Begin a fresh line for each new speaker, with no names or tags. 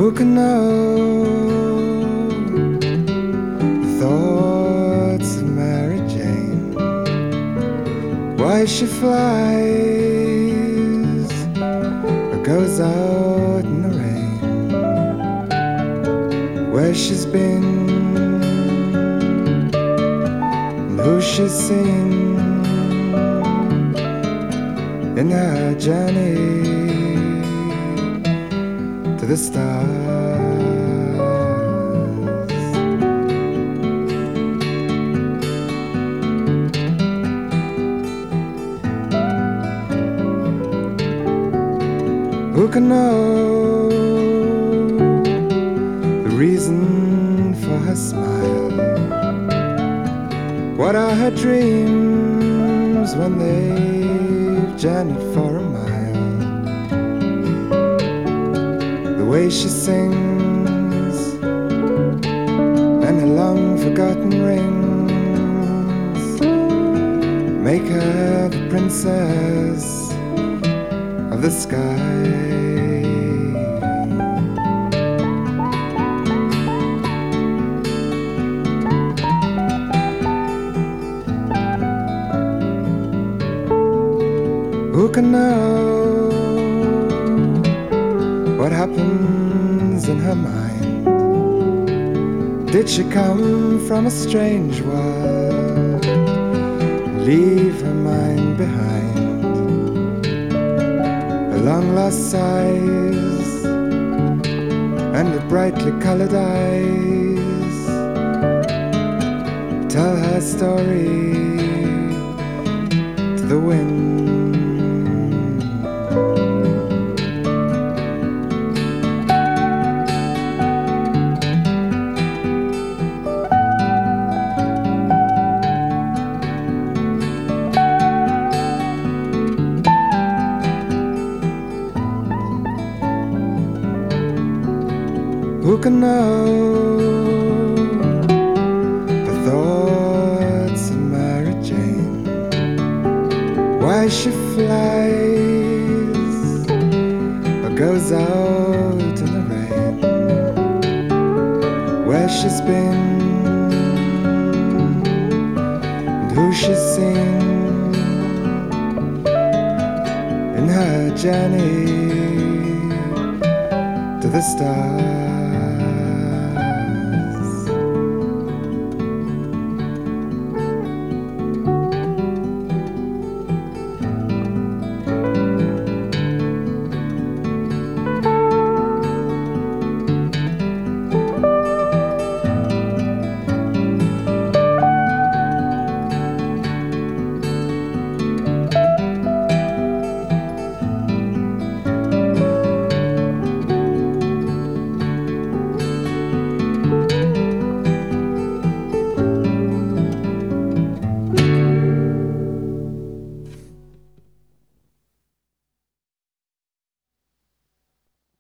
Who can know the thoughts of Mary Jane? Why she flies or goes out in the rain? Where she's been and who she's seen in her journey to the stars. Who can know the reason for her smile? What are her dreams when they've journeyed for a mile? The way she sings and her long forgotten rings make her the princess of the sky. Who can know what happens in her mind? Did she come from a strange world, leave her mind behind? Her long lost sighs and her brightly colored eyes tell her story to the wind. Who can know the thoughts of Mary Jane? Why she flies or goes out in the rain? Where she's been and who she's seen in her journey to the stars.